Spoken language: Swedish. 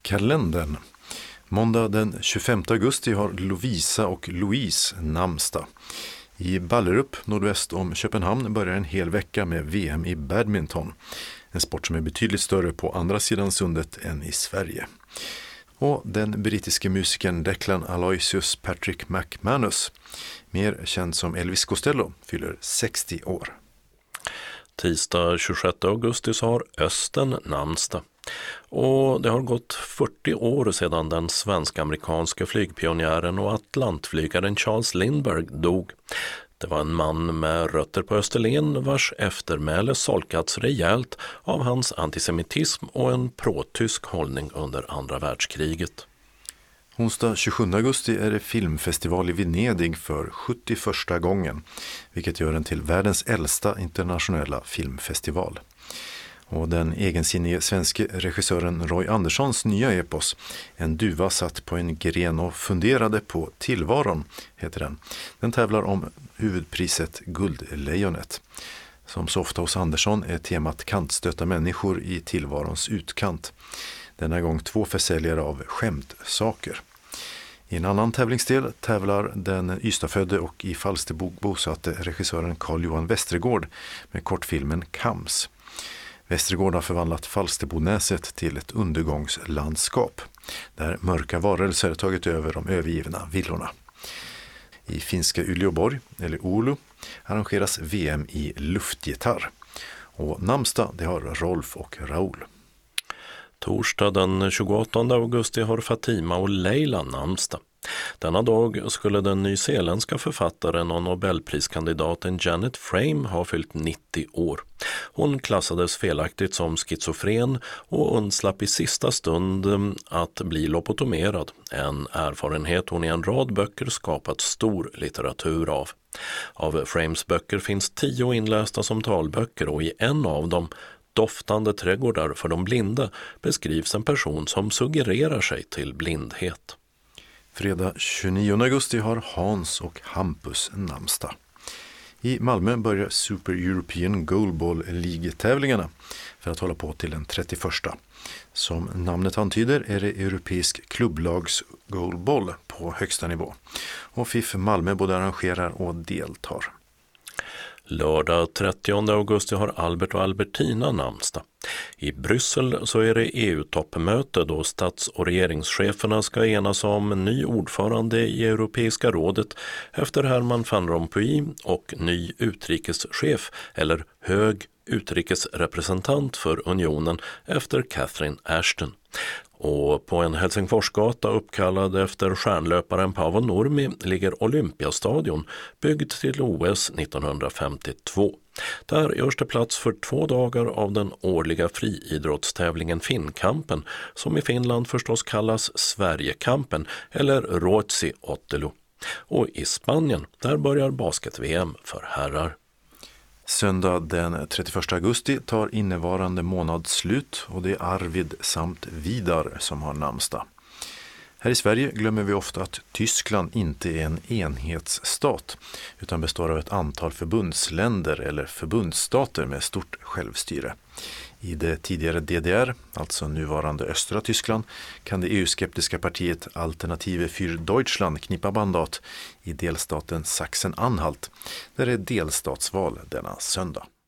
adventskalendern. Måndag den 25 augusti har Lovisa och Louise namnsdag. I Ballerup, nordväst om Köpenhamn, börjar en hel vecka med VM i badminton. En sport som är betydligt större på andra sidan sundet än i Sverige. Och den brittiske musikern Declan Aloysius Patrick McManus, mer känd som Elvis Costello, fyller 60 år. Tisdag 26 augusti så har Östen namnsdag. Och det har gått 40 år sedan den svensk-amerikanska flygpionjären och atlantflygaren Charles Lindbergh dog. Det var en man med rötter på Österlen vars eftermäle solkats rejält av hans antisemitism och en pro-tysk hållning under andra världskriget. Onsdag 27 augusti är det filmfestival i Venedig för 71:a gången, vilket gör den till världens äldsta internationella filmfestival. Och den egensinnige svenske regissören Roy Anderssons nya epos, En duva satt på en gren och funderade på tillvaron, heter den. Den tävlar om huvudpriset Guldlejonet. Som så ofta hos Andersson är temat kantstötta människor i tillvarons utkant. Denna gång 2 försäljare av skämtsaker. I en annan tävlingsdel tävlar den Ystadfödde och i Falsterbo bosatte regissören Carl-Johan Westergård med kortfilmen Kams. Westergård har förvandlat Falsterbonäset till ett undergångslandskap där mörka varelser tagit över de övergivna villorna. I finska Uleåborg, eller Oulu, arrangeras VM i luftgitarr. Och namnsdag det har Rolf och Raoul. Torsdag den 28 augusti har Fatima och Leila namnsdag. Denna dag skulle den nyzeeländska författaren och Nobelpriskandidaten Janet Frame ha fyllt 90 år. Hon klassades felaktigt som schizofren och undslapp i sista stund att bli lobotomerad. En erfarenhet hon i en rad böcker skapat stor litteratur av. Av Frames böcker finns 10 inlästa som talböcker och i en av dem, Doftande trädgårdar för de blinda, beskrivs en person som suggererar sig till blindhet. Fredag 29 augusti har Hans och Hampus namnsdag. I Malmö börjar Super European Goalball League-tävlingarna för att hålla på till den 31. Som namnet antyder är det europeisk klubblags goalball på högsta nivå. Och FIF Malmö både arrangerar och deltar. Lördag 30 augusti har Albert och Albertina namnsdag. I Bryssel så är det EU-toppmöte då stats- och regeringscheferna ska enas om ny ordförande i Europeiska rådet efter Herman van Rompuy och ny utrikeschef eller hög utrikesrepresentant för unionen efter Catherine Ashton. Och på en Helsingforsgata uppkallad efter stjärnlöparen Paavo Nurmi ligger Olympiastadion byggd till OS 1952. Där görs det plats för 2 dagar av den årliga friidrottstävlingen Finnkampen som i Finland förstås kallas Sverigekampen eller Ruotsi-Ottelu. Och i Spanien där börjar basket-VM för herrar. Söndag den 31 augusti tar innevarande månad slut och det är Arvid samt Vidar som har namnsdag. Här i Sverige glömmer vi ofta att Tyskland inte är en enhetsstat utan består av ett antal förbundsländer eller förbundsstater med stort självstyre. I det tidigare DDR, alltså nuvarande östra Tyskland, kan det EU-skeptiska partiet Alternative für Deutschland knipa mandat i delstaten Sachsen-Anhalt där det är delstatsval denna söndag.